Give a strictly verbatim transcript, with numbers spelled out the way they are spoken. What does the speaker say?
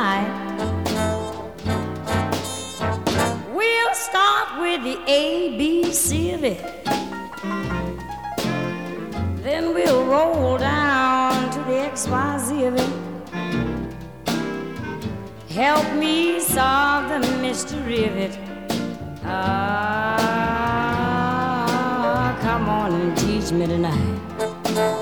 tonight. We'll start with the A B C of it. Then we'll roll down to the X Y Z of it. Help me solve the mystery of it. Ah, come on and teach me tonight.